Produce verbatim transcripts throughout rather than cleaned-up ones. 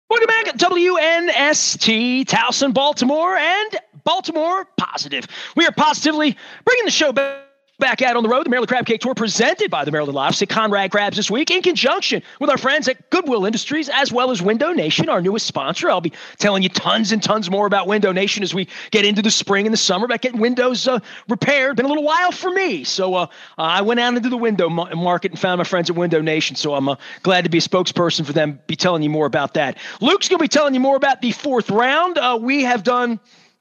Welcome back at W N S T, Towson, Baltimore, and Baltimore Positive. We are positively bringing the show back. Back out on the road, the Maryland Crab Cake Tour presented by the Maryland Lobster, Conrad Crabs this week in conjunction with our friends at Goodwill Industries as well as Window Nation, our newest sponsor. I'll be telling you tons and tons more about Window Nation as we get into the spring and the summer about getting windows uh, repaired. Been a little while for me. So uh, I went out into the window market and found my friends at Window Nation. So I'm uh, glad to be a spokesperson for them, be telling you more about that. Luke's going to be telling you more about the fourth round. Uh, we have done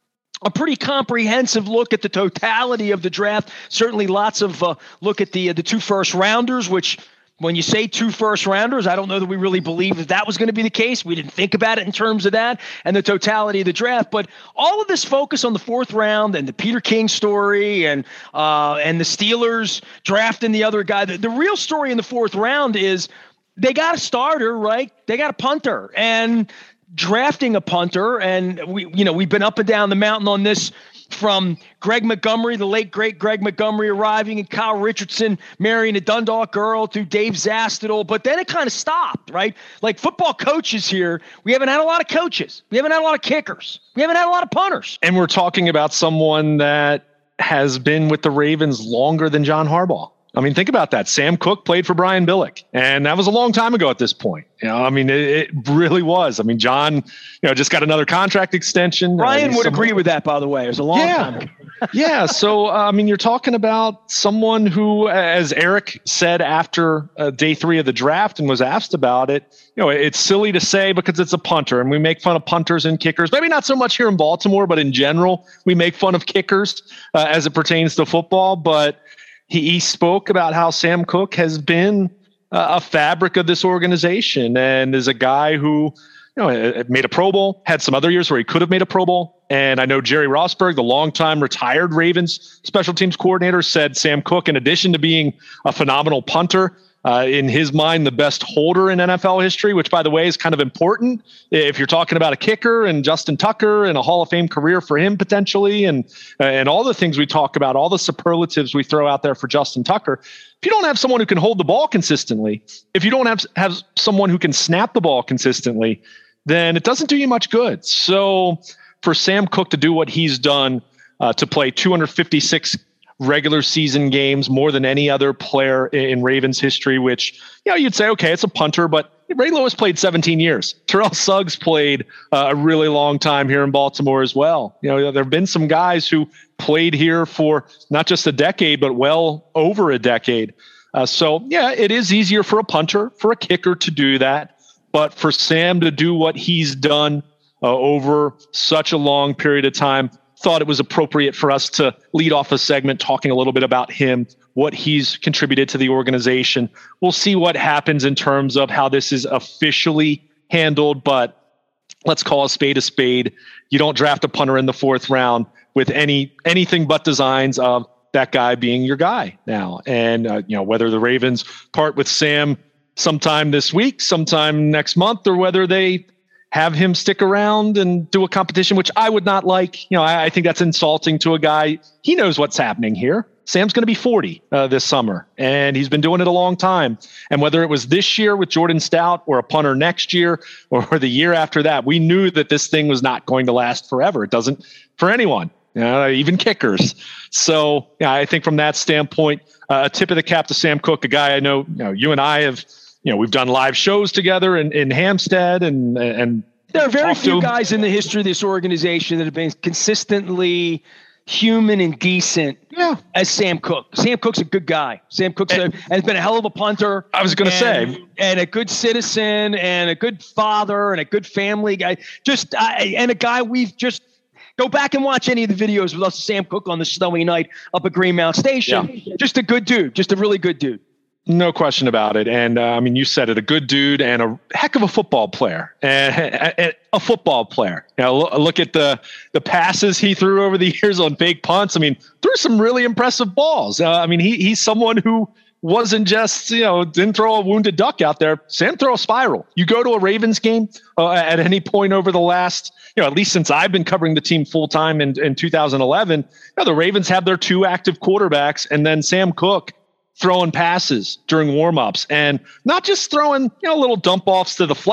a pretty comprehensive look at the totality of the draft. Certainly lots of uh, look at the uh, the two first rounders, which when you say two first rounders, I don't know that we really believe that that was going to be the case. We didn't think about it in terms of that and the totality of the draft. But all of this focus on the fourth round and the Peter King story and uh, and the Steelers drafting the other guy. The, the real story in the fourth round is they got a starter, right? They got a punter. And drafting a punter, and we, you know, we've been up and down the mountain on this from Greg Montgomery, the late great Greg Montgomery arriving, and Kyle Richardson marrying a Dundalk girl through Dave Zastidal. But then it kind of stopped, right? Like football coaches here, we haven't had a lot of coaches. We haven't had a lot of kickers. We haven't had a lot of punters. And we're talking about someone that has been with the Ravens longer than John Harbaugh. I mean, think about that. Sam Cook played for Brian Billick, and that was a long time ago at this point. You know, I mean, it, it really was. I mean, John, you know, just got another contract extension. Brian uh, would agree with that, by the way. It was a long yeah. time ago. yeah. So, uh, I mean, you're talking about someone who, as Eric said after uh, day three of the draft and was asked about it, you know, it's silly to say because it's a punter, and we make fun of punters and kickers. Maybe not so much here in Baltimore, but in general, we make fun of kickers uh, as it pertains to football. But He, he spoke about how Sam Cook has been uh, a fabric of this organization and is a guy who, you know, made a Pro Bowl, had some other years where he could have made a Pro Bowl. And I know Jerry Rosberg, the longtime retired Ravens special teams coordinator, said Sam Cook, in addition to being a phenomenal punter, Uh, in his mind, the best holder in N F L history, which, by the way, is kind of important if you're talking about a kicker and Justin Tucker and a Hall of Fame career for him potentially, and and all the things we talk about, all the superlatives we throw out there for Justin Tucker. If you don't have someone who can hold the ball consistently, if you don't have have someone who can snap the ball consistently, then it doesn't do you much good. So for Sam Cook to do what he's done, uh, to play two hundred fifty-six regular season games, more than any other player in Ravens history, which, you know, you'd say, okay, it's a punter, but Ray Lewis played seventeen years. Terrell Suggs played uh, a really long time here in Baltimore as well. You know, there have been some guys who played here for not just a decade, but well over a decade. Uh, so, yeah, it is easier for a punter, for a kicker to do that. But for Sam to do what he's done uh, over such a long period of time, thought it was appropriate for us to lead off a segment talking a little bit about him, what he's contributed to the organization. We'll see what happens in terms of how this is officially handled, but let's call a spade a spade. You don't draft a punter in the fourth round with any anything but designs of that guy being your guy now. And, uh, you know, whether the Ravens part with Sam sometime this week, sometime next month, or whether they have him stick around and do a competition, which I would not like. You know, I, I think that's insulting to a guy. He knows what's happening here. Sam's going to be forty uh, this summer, and he's been doing it a long time. And whether it was this year with Jordan Stout or a punter next year or the year after that, we knew that this thing was not going to last forever. It doesn't for anyone, you know, even kickers. So yeah, I think from that standpoint, uh, a tip of the cap to Sam Cook, a guy I know, you know, you and I have, you know, we've done live shows together in, in Hampstead, and and there are very few guys in the history of this organization that have been consistently human and decent yeah. as Sam Cook. Sam Cook's a good guy. Sam Cook's and, a, has been a hell of a punter. I was going to say. And a good citizen and a good father and a good family guy. Just uh, and a guy we've just go back and watch any of the videos with us, Sam Cook, on the snowy night up at Greenmount Station. Yeah. Just a good dude. Just a really good dude. No question about it. And uh, I mean, you said it, a good dude and a heck of a football player, and a, a football player. You know, look, look at the, the passes he threw over the years on fake punts. I mean, threw some really impressive balls. Uh, I mean, he he's someone who wasn't just, you know, didn't throw a wounded duck out there. Sam threw a spiral. You go to a Ravens game uh, at any point over the last, you know, at least since I've been covering the team full time in, in two thousand eleven, you know, the Ravens have their two active quarterbacks, and then Sam Cook throwing passes during warmups, and not just throwing, you know, little dump offs to the flat,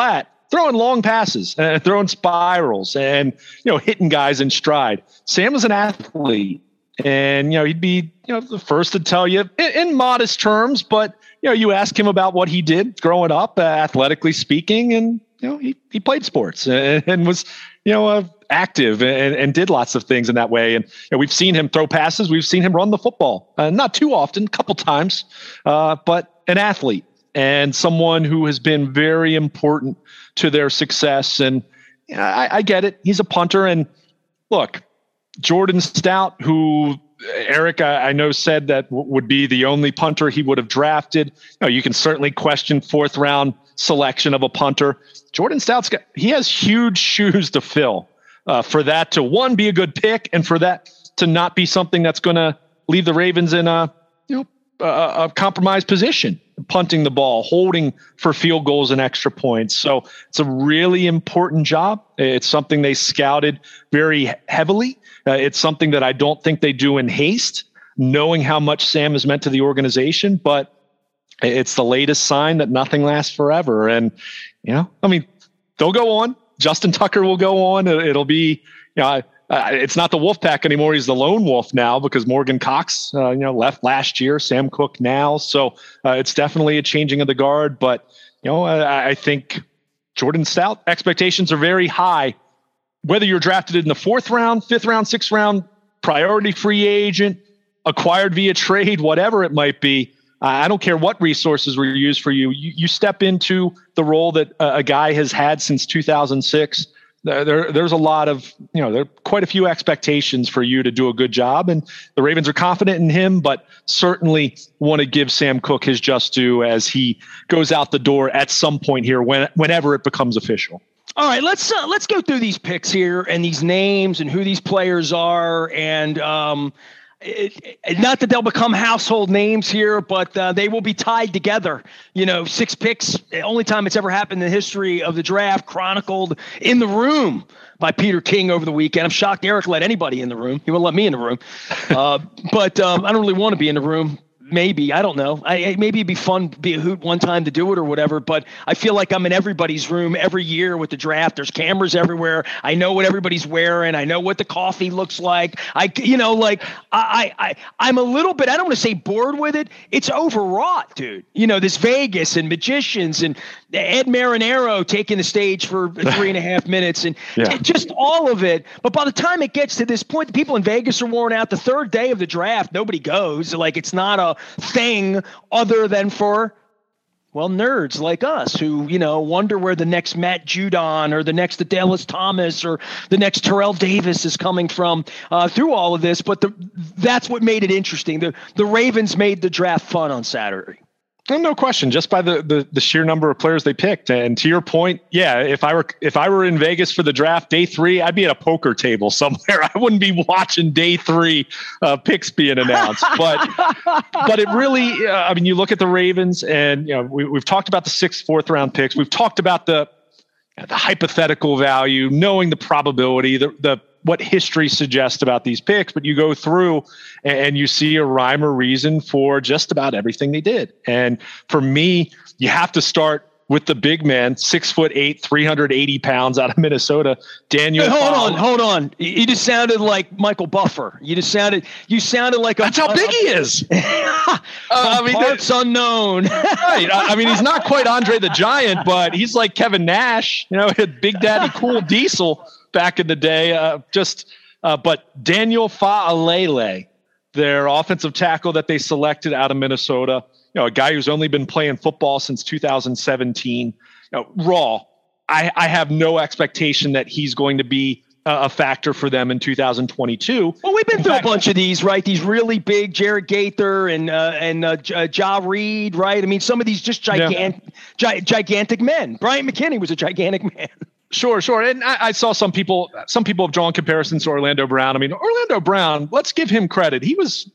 throwing long passes, uh, throwing spirals, and you know hitting guys in stride. Sam was an athlete, and you know he'd be you know the first to tell you in, in modest terms, but you know you ask him about what he did growing up, uh, athletically speaking, and you know he he played sports and, and was you know uh, active and, and did lots of things in that way. And you know, we've seen him throw passes, we've seen him run the football, uh, not too often, a couple times, uh, but an athlete and someone who has been very important to their success. And you know, I, I get it. He's a punter. And look, Jordan Stout, who Eric, I, I know said that w- would be the only punter he would have drafted. You know, you can certainly question fourth round selection of a punter. Jordan Stout's got, he has huge shoes to fill uh, for that to one, be a good pick, and for that to not be something that's going to leave the Ravens in a, you know, a, a compromised position, punting the ball, holding for field goals and extra points. So it's a really important job. It's something they scouted very heavily. Uh, it's something that I don't think they do in haste, knowing how much Sam has meant to the organization, but it's the latest sign that nothing lasts forever. And, you know, I mean, they'll go on. Justin Tucker will go on. It'll be, you know, Uh, it's not the Wolfpack anymore. He's the lone wolf now because Morgan Cox, uh, you know, left last year. Sam Cook now, so uh, it's definitely a changing of the guard. But you know, I, I think Jordan Stout expectations are very high. Whether you're drafted in the fourth round, fifth round, sixth round, priority free agent, acquired via trade, whatever it might be, uh, I don't care what resources were used for you. You, you step into the role that uh, a guy has had since two thousand six. There, there's a lot of, you know, there are quite a few expectations for you to do a good job, and the Ravens are confident in him, but certainly want to give Sam Cook his just due as he goes out the door at some point here, when, whenever it becomes official. All right, let's uh, let's go through these picks here and these names and who these players are, and um, it, it, not that they'll become household names here, but uh, they will be tied together. You know, six picks, the only time it's ever happened in the history of the draft, chronicled in the room by Peter King over the weekend. I'm shocked Eric let anybody in the room. He wouldn't let me in the room. Uh, but um, I don't really want to be in the room. Maybe, I don't know. I, maybe it'd be fun, be a hoot one time to do it or whatever, but I feel like I'm in everybody's room every year with the draft. There's cameras everywhere. I know what everybody's wearing. I know what the coffee looks like. I, you know, like I, I, I'm a little bit, I don't want to say bored with it. It's overwrought, dude. You know, this Vegas and magicians and Ed Marinero taking the stage for three and a half minutes and yeah. just all of it. But by the time it gets to this point, the people in Vegas are worn out. The third day of the draft, nobody goes. Like, it's not a thing other than for, well, nerds like us who, you know, wonder where the next Matt Judon or the next Adelis Thomas or the next Terrell Davis is coming from uh, through all of this. But the, that's what made it interesting. The, the Ravens made the draft fun on Saturday. No question, just by the, the the sheer number of players they picked. And to your point, yeah, if I were if I were in Vegas for the draft day three, I'd be at a poker table somewhere. I wouldn't be watching day three uh, picks being announced. But but it really, uh, I mean, you look at the Ravens, and you know we, we've talked about the sixth, fourth round picks. We've talked about the the hypothetical value, knowing the probability, the the what history suggests about these picks, but you go through and you see a rhyme or reason for just about everything they did. And for me, you have to start with the big man, six foot eight, three hundred eighty pounds out of Minnesota, Daniel. Hey, hold Fowler. on, hold on. You just sounded like Michael Buffer. You just sounded, you sounded like a, that's how big a, he is. uh, I mean, parts unknown. Right. I, I mean, he's not quite Andre the Giant, but he's like Kevin Nash, you know, Big Daddy Cool Diesel back in the day. Uh, just, uh, but Daniel Fa'alele, their offensive tackle that they selected out of Minnesota, you know, a guy who's only been playing football since two thousand seventeen, you know, raw. I, I have no expectation that he's going to be a factor for them in two thousand twenty-two. Well, we've been in through fact, a bunch of these, right? These really big Jared Gaither and uh, and uh, J- uh, Ja Reed, right? I mean, some of these just gigantic, yeah. gi- gigantic men. Bryant McKinney was a gigantic man. Sure, sure. And I, I saw some people, some people have drawn comparisons to Orlando Brown. I mean, Orlando Brown, let's give him credit. He was,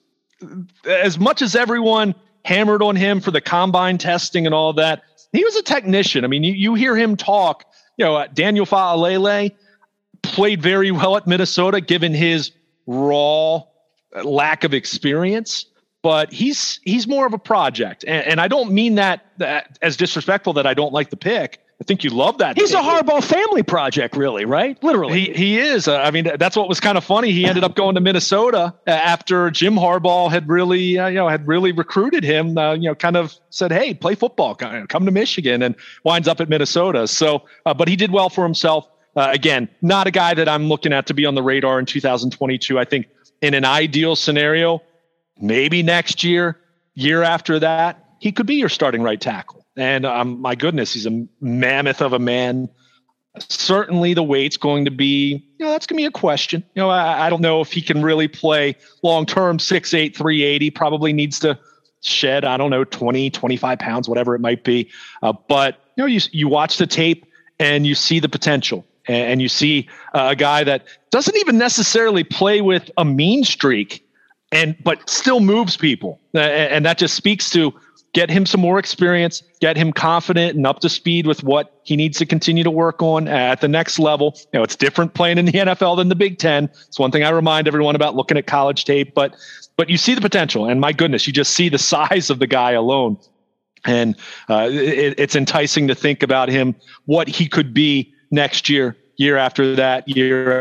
as much as everyone hammered on him for the combine testing and all of that, he was a technician. I mean, you, you hear him talk, you know, uh, Daniel Fa'alele played very well at Minnesota, given his raw lack of experience, but he's, he's more of a project. And, and I don't mean that, that as disrespectful that I don't like the pick. I think you love that. He's tape. a Harbaugh family project, really, right? Literally. He he is. Uh, I mean, that's what was kind of funny. He ended up going to Minnesota uh, after Jim Harbaugh had really, uh, you know, had really recruited him. Uh, you know, kind of said, "Hey, play football. Come to Michigan," and winds up at Minnesota. So, uh, but he did well for himself. Uh, again, not a guy that I'm looking at to be on the radar in two thousand twenty-two. I think in an ideal scenario, maybe next year, year after that, he could be your starting right tackle. And um, my goodness, he's a mammoth of a man. Certainly the weight's going to be, you know, that's going to be a question. You know, I, I don't know if he can really play long-term six eight, three eighty, probably needs to shed, I don't know, twenty, twenty-five pounds, whatever it might be. Uh, but, you know, you, you watch the tape and you see the potential, and, and you see uh, a guy that doesn't even necessarily play with a mean streak, and but still moves people. Uh, and that just speaks to get him some more experience, get him confident and up to speed with what he needs to continue to work on at the next level. You know, it's different playing in the N F L than the Big Ten. It's one thing I remind everyone about looking at college tape, but but you see the potential, and my goodness, you just see the size of the guy alone. And uh, it, it's enticing to think about him, what he could be next year, year after that, year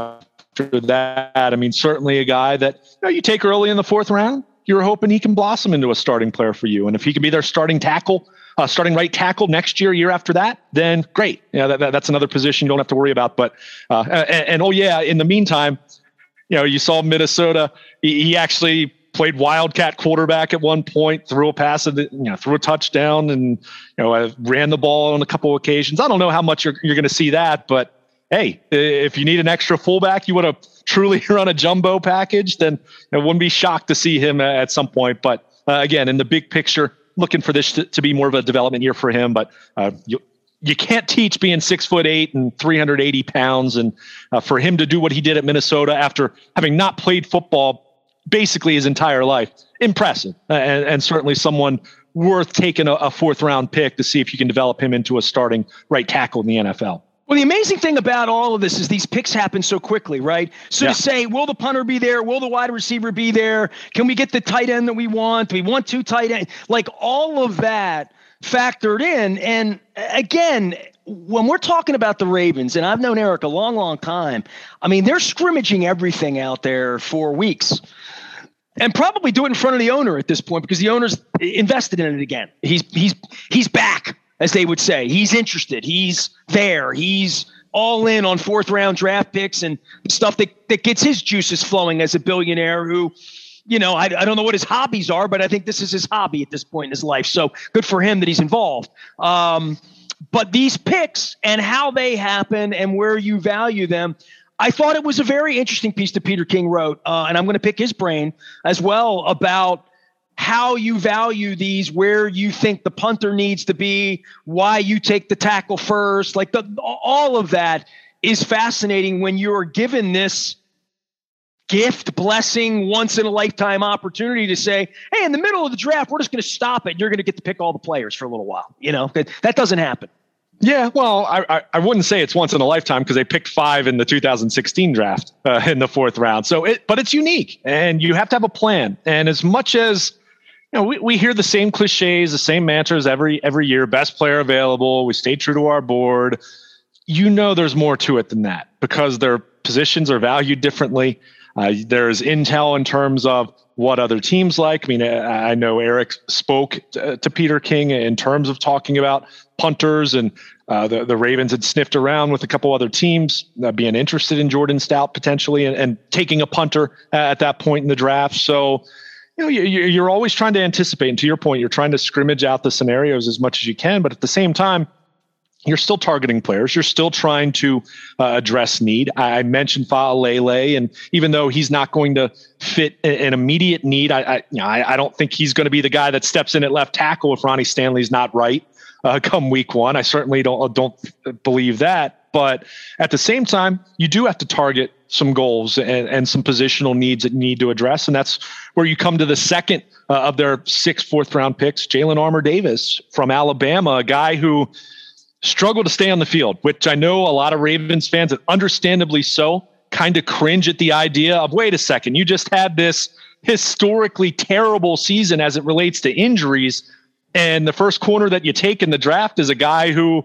after that. I mean, certainly a guy that, you know, you take early in the fourth round, you're hoping he can blossom into a starting player for you. And if he can be their starting tackle, uh, starting right tackle next year, year after that, then great. Yeah, that, that, that's another position you don't have to worry about. But, uh, and, and oh yeah, in the meantime, you know, you saw Minnesota, he, he actually played Wildcat quarterback at one point, threw a pass, of the, you know, threw a touchdown, and, you know, uh, ran the ball on a couple of occasions. I don't know how much you're, you're going to see that, but hey, if you need an extra fullback, you want to truly run a jumbo package, then I wouldn't be shocked to see him at some point. But uh, again, in the big picture, looking for this to, to be more of a development year for him. But uh, you you can't teach being six foot eight and three hundred eighty pounds, and uh, for him to do what he did at Minnesota after having not played football basically his entire life, impressive, uh, and, and certainly someone worth taking a, a fourth round pick to see if you can develop him into a starting right tackle in the N F L. Well, the amazing thing about all of this is these picks happen so quickly, right? So yeah. to say, will the punter be there? Will the wide receiver be there? Can we get the tight end that we want? Do we want two tight ends? Like all of that factored in. And again, when we're talking about the Ravens, and I've known Eric a long, long time, I mean, they're scrimmaging everything out there for weeks. And probably do it in front of the owner at this point, because the owner's invested in it again. He's he's he's back, as they would say. He's interested. He's there. He's all in on fourth round draft picks and stuff that, that gets his juices flowing as a billionaire who, you know, I, I don't know what his hobbies are, but I think this is his hobby at this point in his life. So good for him that he's involved. Um, but these picks and how they happen and where you value them, I thought it was a very interesting piece that Peter King wrote, uh, and I'm going to pick his brain as well about how you value these, where you think the punter needs to be, why you take the tackle first. Like the, all of that is fascinating when you're given this gift, blessing, once in a lifetime opportunity to say, hey, in the middle of the draft, we're just going to stop it. You're going to get to pick all the players for a little while. You know, that, that doesn't happen. Yeah, well, I, I, I wouldn't say it's once in a lifetime, because they picked five in the two thousand sixteen draft uh, in the fourth round. So, it, but it's unique, and you have to have a plan. And as much as, you know, we, we hear the same cliches, the same mantras every every year: best player available. We stay true to our board. You know, there's more to it than that, because their positions are valued differently. Uh, there's intel in terms of what other teams like. I mean, I know Eric spoke to, to Peter King in terms of talking about punters, and uh, the, the Ravens had sniffed around with a couple other teams uh, being interested in Jordan Stout potentially, and, and taking a punter at that point in the draft. So, you know, you, you're always trying to anticipate. And to your point, you're trying to scrimmage out the scenarios as much as you can. But at the same time, you're still targeting players. You're still trying to uh, address need. I mentioned Fa'alele, and even though he's not going to fit an immediate need, I, I, you know, I, I don't think he's going to be the guy that steps in at left tackle if Ronnie Stanley's not right uh, come week one. I certainly don't don't believe that. But at the same time, you do have to target some goals and, and some positional needs that you need to address, and that's where you come to the second uh, of their six fourth round picks, Jalen Armour Davis from Alabama, a guy who struggle to stay on the field, which I know a lot of Ravens fans, and understandably so, kind of cringe at the idea of, wait a second, you just had this historically terrible season as it relates to injuries, and the first corner that you take in the draft is a guy who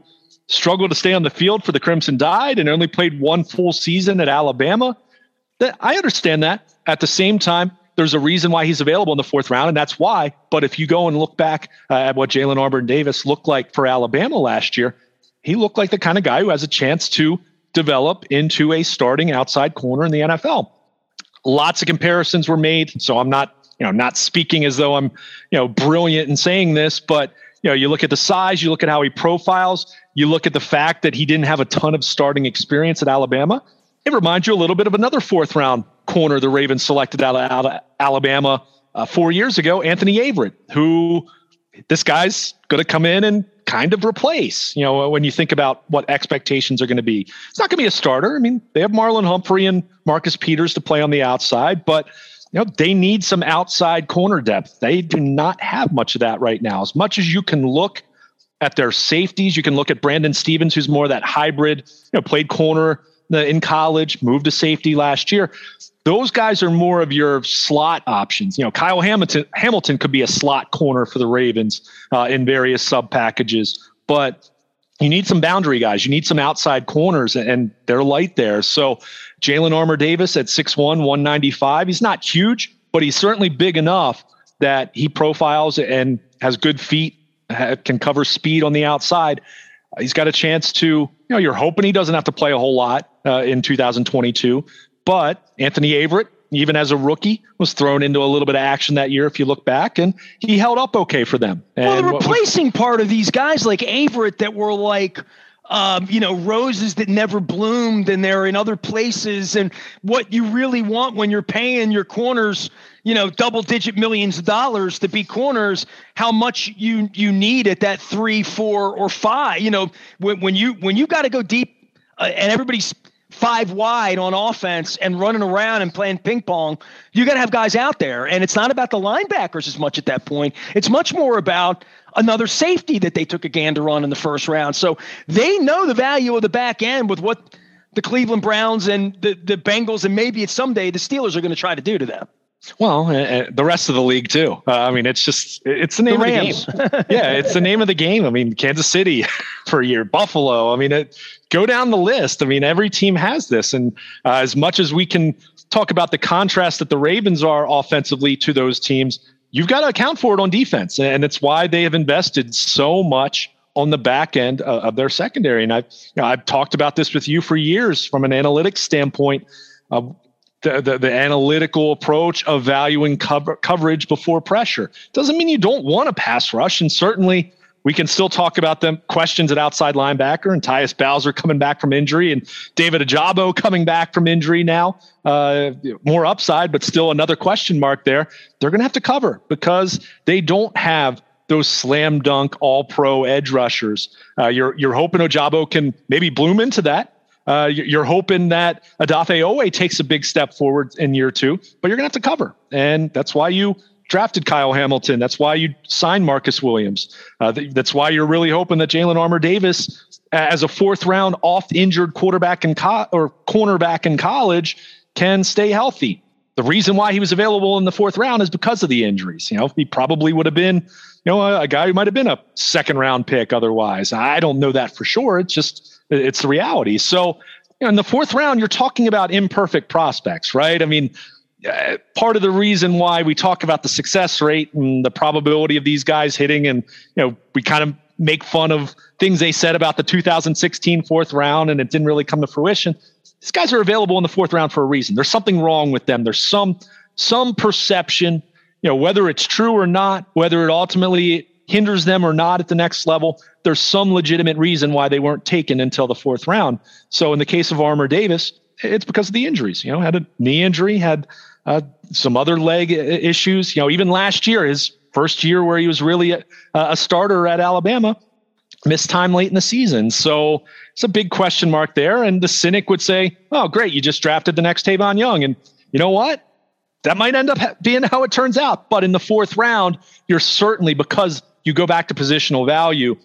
struggled to stay on the field for the Crimson Tide and only played one full season at Alabama. That I understand that. At the same time, there's a reason why he's available in the fourth round, and that's why. But if you go and look back uh, at what Jalyn Armour-Davis looked like for Alabama last year, he looked like the kind of guy who has a chance to develop into a starting outside corner in the N F L. Lots of comparisons were made, so I'm not, you know, not speaking as though I'm, you know, brilliant in saying this, but you know, you look at the size, you look at how he profiles, you look at the fact that he didn't have a ton of starting experience at Alabama. It reminds you a little bit of another fourth round corner the Ravens selected out of Alabama uh, four years ago, Anthony Averett, who this guy's going to come in and kind of replace, you know, when you think about what expectations are going to be. It's not going to be a starter. I mean, they have Marlon Humphrey and Marcus Peters to play on the outside, but you know, they need some outside corner depth. They do not have much of that right now. As much as you can look at their safeties, you can look at Brandon Stevens, who's more that hybrid, you know, played corner in college, moved to safety last year. Those guys are more of your slot options. You know, Kyle Hamilton, Hamilton could be a slot corner for the Ravens uh, in various sub packages, but you need some boundary guys. You need some outside corners, and they're light there. So Jalyn Armour-Davis at six one, one ninety-five. He's not huge, but he's certainly big enough that he profiles and has good feet, can cover speed on the outside. He's got a chance to, you know, you're hoping he doesn't have to play a whole lot uh, in two thousand twenty-two. But Anthony Averett, even as a rookie, was thrown into a little bit of action that year, if you look back, and he held up okay for them. And well, the replacing what, what, part of these guys like Averett that were like, um, you know, roses that never bloomed, and they're in other places. And what you really want when you're paying your corners, you know, double digit millions of dollars to be corners, how much you, you need at that three, four, or five, you know, when, when you, when you got to go deep uh, and everybody's five wide on offense and running around and playing ping pong, you got to have guys out there. And it's not about the linebackers as much at that point. It's much more about another safety that they took a gander on in the first round. So they know the value of the back end with what the Cleveland Browns and the, the Bengals, and maybe it's someday the Steelers are going to try to do to them. Well, uh, the rest of the league too. Uh, I mean, it's just, it's the name the of the game. Yeah, it's the name of the game. I mean, Kansas City for a year, Buffalo. I mean, it, go down the list. I mean, every team has this. And uh, as much as we can talk about the contrast that the Ravens are offensively to those teams, you've got to account for it on defense. And it's why they have invested so much on the back end uh, of their secondary. And I've, you know, I've talked about this with you for years from an analytics standpoint. Uh, The, the, the analytical approach of valuing cover, coverage before pressure. Doesn't mean you don't want a pass rush. And certainly we can still talk about them questions at outside linebacker and Tyus Bowser coming back from injury and David Ojabo coming back from injury now. Uh, more upside, but still another question mark there. They're going to have to cover because they don't have those slam dunk all pro edge rushers. Uh, you're, you're hoping Ojabo can maybe bloom into that. Uh, you're hoping that Odafe Owe takes a big step forward in year two, but you're going to have to cover. And that's why you drafted Kyle Hamilton. That's why you signed Marcus Williams. Uh, th- that's why you're really hoping that Jalyn Armour-Davis, as a fourth round oft injured quarterback in co- or cornerback in college, can stay healthy. The reason why he was available in the fourth round is because of the injuries. You know, he probably would have been, you know, a, a guy who might have been a second round pick otherwise. I don't know that for sure. It's just, it's the reality. So, you know, in the fourth round, you're talking about imperfect prospects, right? I mean, uh, part of the reason why we talk about the success rate and the probability of these guys hitting, and, you know, we kind of make fun of things they said about the two thousand sixteen fourth round and it didn't really come to fruition. These guys are available in the fourth round for a reason. There's something wrong with them. There's some, some perception, you know, whether it's true or not, whether it ultimately hinders them or not at the next level, there's some legitimate reason why they weren't taken until the fourth round. So in the case of Armour-Davis, it's because of the injuries. You know, had a knee injury, had uh, some other leg issues. You know, even last year, his first year where he was really a, a starter at Alabama, missed time late in the season. So it's a big question mark there. And the cynic would say, oh, great, you just drafted the next Tavon Young. And you know what? That might end up being how it turns out. But in the fourth round, you're certainly, because you go back to positional value,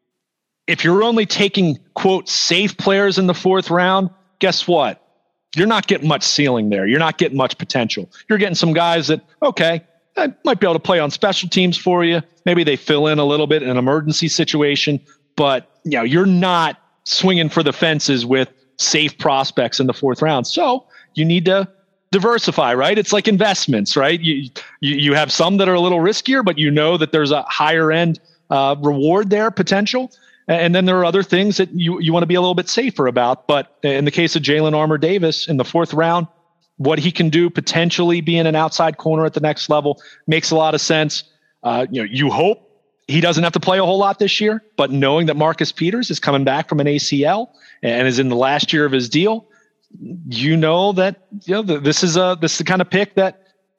if you're only taking, quote, safe players in the fourth round, guess what? You're not getting much ceiling there. You're not getting much potential. You're getting some guys that, okay, I might be able to play on special teams for you. Maybe they fill in a little bit in an emergency situation, but you know, you're not swinging for the fences with safe prospects in the fourth round. So you need to diversify, right? It's like investments, right? You, you, you have some that are a little riskier, but you know that there's a higher end uh, reward there, potential. And then there are other things that you, you want to be a little bit safer about. But in the case of Jalen Armour-Davis in the fourth round, what he can do potentially being an outside corner at the next level makes a lot of sense. Uh, you know, you hope he doesn't have to play a whole lot this year, but knowing that Marcus Peters is coming back from an A C L and is in the last year of his deal, you know that, you know, this is a, this is the kind of pick that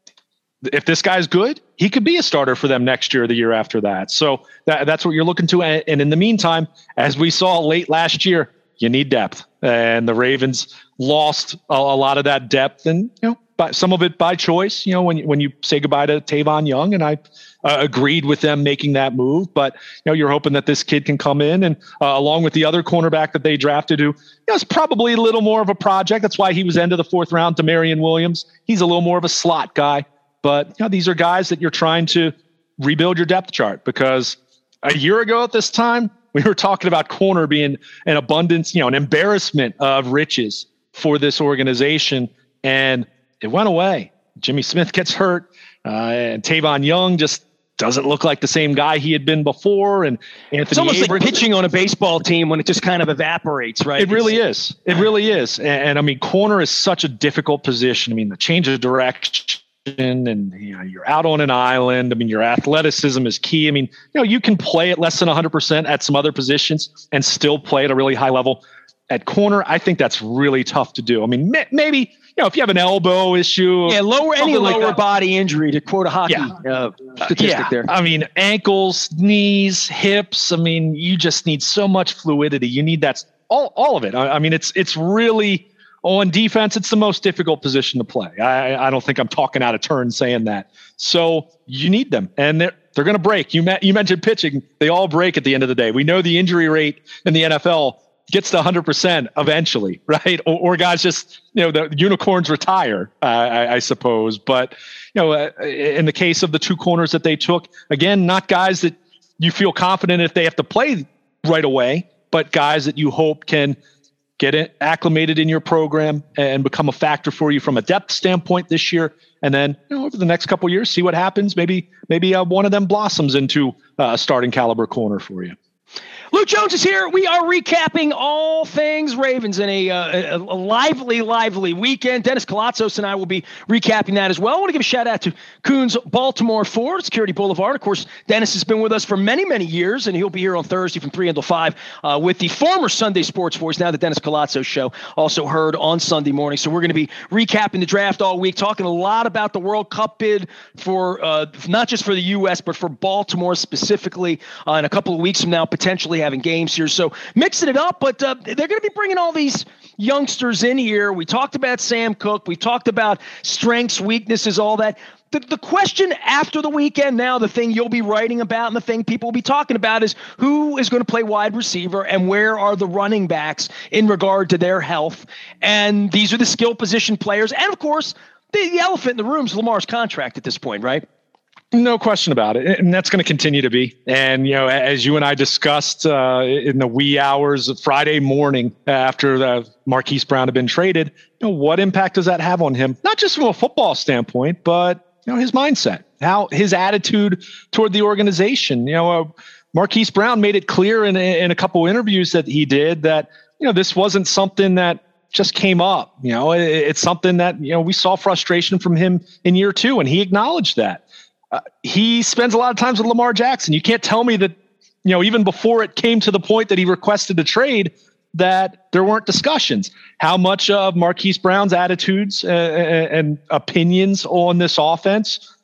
if this guy's good, he could be a starter for them next year or the year after that. So that, that's what you're looking to. And in the meantime, as we saw late last year, you need depth, and the Ravens lost a, a lot of that depth, and you know, by, some of it by choice. You know, when you, when you say goodbye to Tavon Young, and I uh, agreed with them making that move, but you know, you're hoping that this kid can come in and uh, along with the other cornerback that they drafted, who you know, is probably a little more of a project. That's why he was end of the fourth round. Demarion Williams, he's a little more of a slot guy, but you know, these are guys that you're trying to rebuild your depth chart, because a year ago at this time, we were talking about corner being an abundance, you know, an embarrassment of riches for this organization, and it went away. Jimmy Smith gets hurt, uh, and Tavon Young just doesn't look like the same guy he had been before. And Anthony it's almost Abrams, like pitching on a baseball team when it just kind of evaporates, right? It really is. It really is. And, and I mean, corner is such a difficult position. I mean, the change of direction, and you know, you're out on an island. I mean, your athleticism is key. I mean, you know, you can play at less than one hundred percent at some other positions and still play at a really high level. At corner, I think that's really tough to do. I mean, may, maybe, you know, if you have an elbow issue, yeah, lower any like lower that. body injury, to quote a hockey Yeah. uh, statistic yeah. there. I mean, ankles, knees, hips. I mean, you just need so much fluidity. You need that all, all of it. I, I mean, it's it's really. On defense, it's the most difficult position to play. I, I don't think I'm talking out of turn saying that. So you need them, and they're they're going to break. You met, you mentioned pitching; they all break at the end of the day. We know the injury rate in the N F L gets to one hundred percent eventually, right? Or, or guys just, you know, the unicorns retire, uh, I, I suppose. But you know, uh, in the case of the two corners that they took, again, not guys that you feel confident if they have to play right away, but guys that you hope can get it acclimated in your program and become a factor for you from a depth standpoint this year. And then, you know, over the next couple of years, see what happens. Maybe, maybe uh, one of them blossoms into uh, a starting caliber corner for you. Luke Jones is here. We are recapping all things Ravens in a, uh, a, a lively, lively weekend. Dennis Kalatzos and I will be recapping that as well. I want to give a shout out to Coons Baltimore Ford, Security Boulevard. Of course, Dennis has been with us for many, many years, and he'll be here on Thursday from three until five uh, with the former Sunday Sports Voice, now the Dennis Kalatzos Show, also heard on Sunday morning. So we're going to be recapping the draft all week, talking a lot about the World Cup bid for uh, not just for the U S, but for Baltimore specifically. Uh, in a couple of weeks from now, potentially having games here. So mixing it up, but uh, they're going to be bringing all these youngsters in here. We talked about Sam Cook. We talked about strengths, weaknesses, all that. The, the question after the weekend now, the thing you'll be writing about and the thing people will be talking about is who is going to play wide receiver and where are the running backs in regard to their health. And these are the skill position players. And of course, the, the elephant in the room is Lamar's contract at this point, right? No question about it. And that's going to continue to be. And, you know, as you and I discussed uh, in the wee hours of Friday morning after the Marquise Brown had been traded, you know, what impact does that have on him? Not just from a football standpoint, but, you know, his mindset, how his attitude toward the organization. You know, uh, Marquise Brown made it clear in, in a couple of interviews that he did that, you know, this wasn't something that just came up. You know, it, it's something that, you know, we saw frustration from him in year two, and he acknowledged that. Uh, he spends a lot of times with Lamar Jackson. You can't tell me that, you know, even before it came to the point that he requested a trade, that there weren't discussions. How much of Marquise Brown's attitudes uh, and opinions on this offense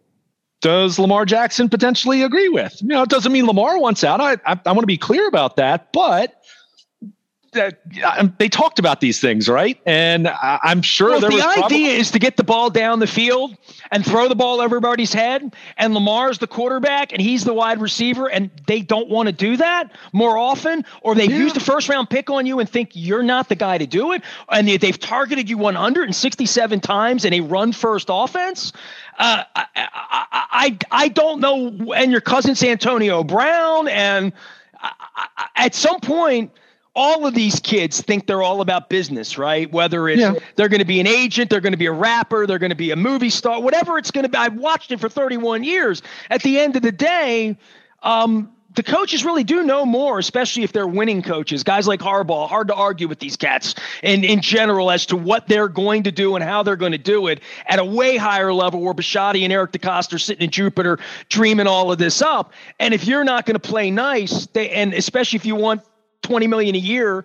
does Lamar Jackson potentially agree with? You know, it doesn't mean Lamar wants out. I, I, I want to be clear about that, but that they talked about these things, right? And I, I'm sure well, there the was idea probably- is to get the ball down the field and throw the ball over everybody's head. And Lamar's the quarterback and he's the wide receiver, and they don't want to do that more often, or they've Yeah. used a first round pick on you and think you're not the guy to do it. And they, they've targeted you one hundred sixty-seven times in a run first offense. Uh, I, I, I, I don't know. And your cousin's Antonio Brown, and I, I, at some point, all of these kids think they're all about business, right? Whether it's yeah. they're going to be an agent, they're going to be a rapper, they're going to be a movie star, whatever it's going to be. I've watched it for thirty-one years. At the end of the day, um, the coaches really do know more, especially if they're winning coaches. Guys like Harbaugh, hard to argue with these cats in, in general as to what they're going to do and how they're going to do it at a way higher level where Bisciotti and Eric DeCosta are sitting in Jupiter dreaming all of this up. And if you're not going to play nice, they, and especially if you want twenty million dollars a year,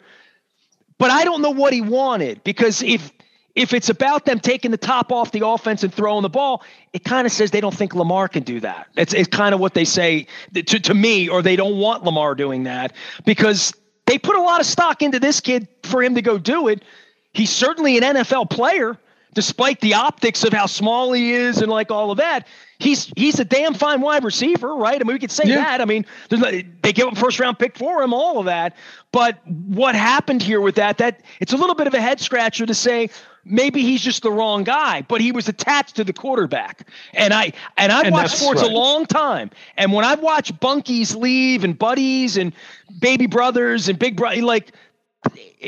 but I don't know what he wanted, because if if it's about them taking the top off the offense and throwing the ball, it kind of says they don't think Lamar can do that. It's it's kind of what they say to, to me, or they don't want Lamar doing that, because they put a lot of stock into this kid for him to go do it. He's certainly an N F L player, despite the optics of how small he is and like all of that. He's he's a damn fine wide receiver, right? I mean, we could say yeah. that. I mean, there's no, they give him a first round pick for him, all of that. But what happened here with that, that it's a little bit of a head scratcher to say maybe he's just the wrong guy, but he was attached to the quarterback. And I and I've and watched sports right. a long time. And when I've watched bunkies leave and buddies and baby brothers and big brother, like it,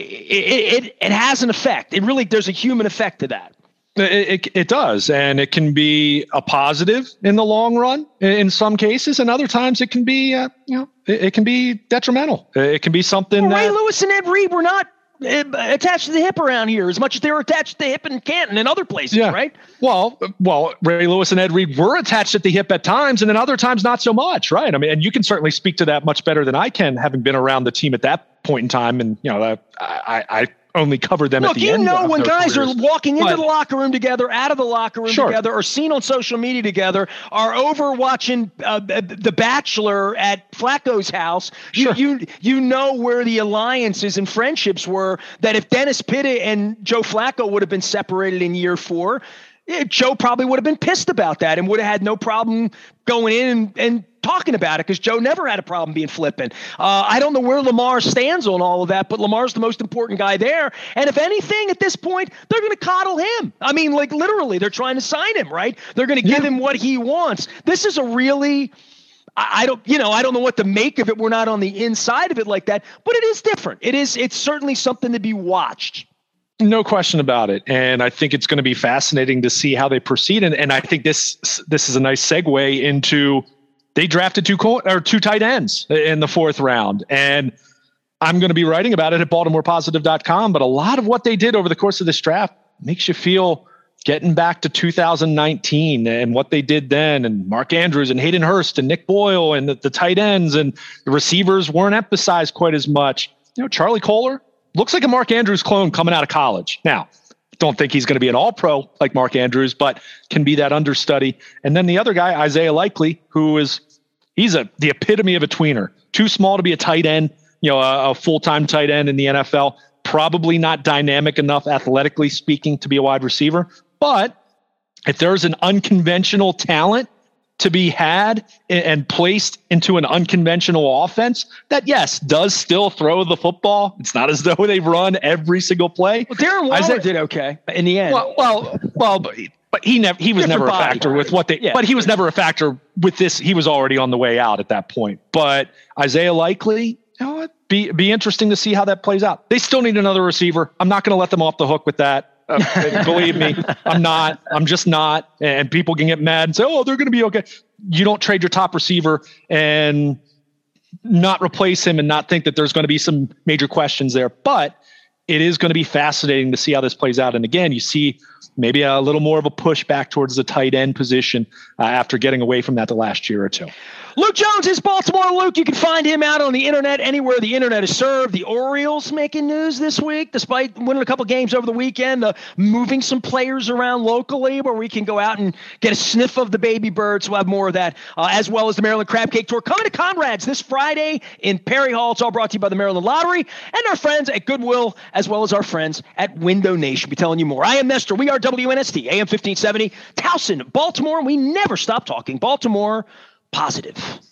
it it has an effect. It really, there's a human effect to that. It, it, it does, and it can be a positive in the long run in some cases, and other times it can be, uh, you know, it, it can be detrimental. It can be something well, that Ray Lewis and Ed Reed were not uh, attached to the hip around here as much as they were attached to the hip in Canton and other places, yeah. right? Well, well, Ray Lewis and Ed Reed were attached at the hip at times, and then other times not so much, right? I mean, and you can certainly speak to that much better than I can, having been around the team at that point in time, and you know, uh, I, I only covered them Look, at the you end. Look, you know when guys careers. are walking into but, the locker room together, out of the locker room sure. together, or seen on social media together, are over watching uh, The Bachelor at Flacco's house. You, sure. you you know where the alliances and friendships were, that if Dennis Pitta and Joe Flacco would have been separated in year four, Joe probably would have been pissed about that and would have had no problem going in and, and talking about it, because Joe never had a problem being flippant. Uh, I don't know where Lamar stands on all of that, but Lamar's the most important guy there. And if anything, at this point, they're going to coddle him. I mean, like literally, they're trying to sign him, right? They're going to give yeah. him what he wants. This is a really, I, I don't, you know, I don't know what to make of it. We're not on the inside of it like that, but it is different. It is, it's certainly something to be watched. No question about it. And I think it's going to be fascinating to see how they proceed. And, and I think this this is a nice segue into, they drafted two co- or two tight ends in the fourth round. And I'm going to be writing about it at Baltimore Positive dot com. But a lot of what they did over the course of this draft makes you feel getting back to two thousand nineteen and what they did then, and Mark Andrews and Hayden Hurst and Nick Boyle and the, the tight ends and the receivers weren't emphasized quite as much. You know, Charlie Kolar looks like a Mark Andrews clone coming out of college. Now, don't think he's going to be an all-pro like Mark Andrews, but can be that understudy. And then the other guy, Isaiah Likely, who is, he's a the epitome of a tweener. Too small to be a tight end, you know, a, a full-time tight end in the N F L. Probably not dynamic enough, athletically speaking, to be a wide receiver. But if there's an unconventional talent to be had and placed into an unconventional offense that, yes, does still throw the football. It's not as though they run every single play. Well, Darren Waller Isaiah, did okay in the end. Well, well, well but, but he never he was Different never a factor body, with what they. Yeah. But he was never a factor with this. He was already on the way out at that point. But Isaiah Likely, you know what? Be be interesting to see how that plays out. They still need another receiver. I'm not going to let them off the hook with that. Uh, believe me, I'm not. I'm just not. And people can get mad and say, "Oh, they're going to be okay." You don't trade your top receiver and not replace him and not think that there's going to be some major questions there. But it is going to be fascinating to see how this plays out. And again, you see maybe a little more of a push back towards the tight end position uh, after getting away from that the last year or two. Luke Jones is Baltimore Luke. You can find him out on the internet, anywhere the internet is served. The Orioles making news this week, despite winning a couple games over the weekend, uh, moving some players around locally where we can go out and get a sniff of the baby birds. We'll have more of that, uh, as well as the Maryland Crab Cake Tour coming to Conrad's this Friday in Perry Hall. It's all brought to you by the Maryland Lottery and our friends at Goodwill, as well as our friends at Window Nation. We'll be telling you more. I am Nestor. We are W N S T, A M fifteen seventy, Towson, Baltimore. We never stop talking Baltimore Positive.